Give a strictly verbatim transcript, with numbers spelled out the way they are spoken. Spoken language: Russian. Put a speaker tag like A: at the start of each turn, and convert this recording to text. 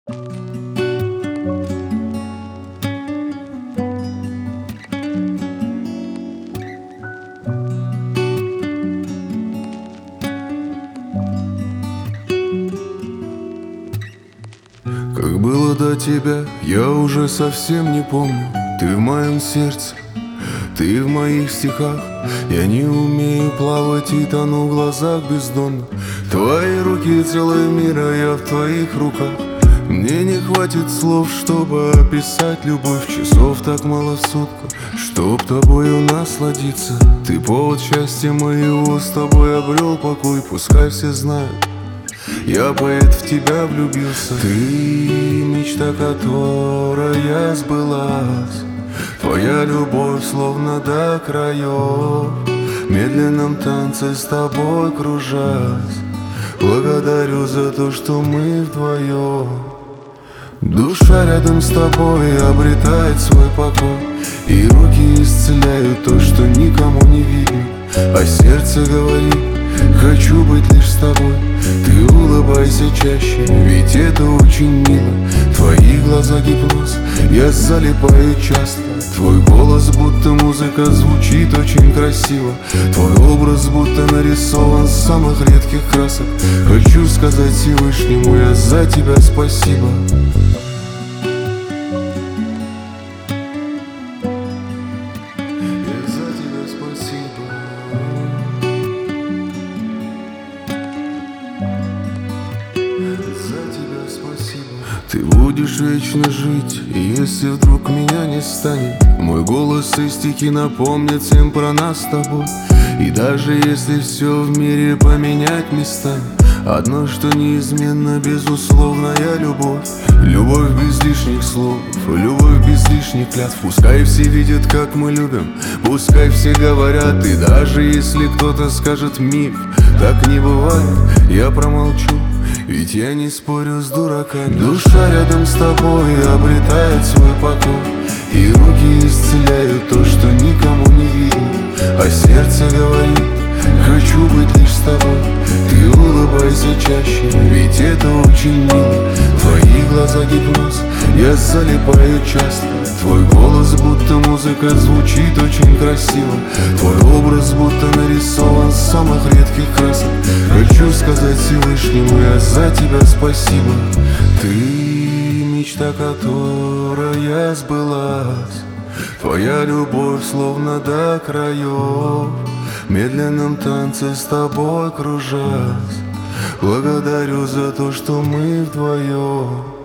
A: Как было до тебя, я уже совсем не помню. Ты в моем сердце, ты в моих стихах. Я не умею плавать и тону в глазах бездонно. Твои руки целый мир, а я в твоих руках. Мне не хватит слов, чтобы описать любовь. Часов так мало в сутках, чтоб тобою насладиться. Ты повод счастья моего, с тобой обрел покой. Пускай все знают, я поэт, в тебя влюбился. Ты мечта, которая сбылась. Твоя любовь словно до краев. В медленном танце с тобой кружась. Благодарю за то, что мы вдвоем. Душа рядом с тобой обретает свой покой. И руки исцеляют то, что никому не видно. А сердце говорит: хочу быть лишь с тобой. Ты улыбайся чаще, ведь это очень мило. Твои глаза гипноз, я залипаю часто. Твой голос будто музыка, звучит очень красиво. Твой образ будто нарисован с самых редких красок. Хочу сказать Всевышнему я за тебя спасибо. Я за тебя спасибо. За тебя спасибо. Ты будешь вечно жить, если вдруг меня не станет. Мой голос и стихи напомнят всем про нас с тобой. И даже если все в мире поменять местами, одно, что неизменно, безусловная любовь. Любовь без лишних слов, любовь без лишних клятв. Пускай все видят, как мы любим, пускай все говорят. И даже если кто-то скажет миф, так не бывает, я промолчу, ведь я не спорю с дураками. Душа рядом с тобой обретает свой покой. И руки исцеляют то, что никому не видно. А сердце говорит: хочу быть лишь с тобой. Ты улыбайся чаще, ведь это очень мило. Твои глаза гипноз, я залипаю часто. Твой голос будто музыка, звучит очень красиво. Твой образ будто нарисован с самых редких красок. Хочу сказать Всевышнему я за тебя спасибо. Ты мечта, которая сбылась. Твоя любовь словно до краев. В медленном танце с тобой кружась. Благодарю за то, что мы вдвоем.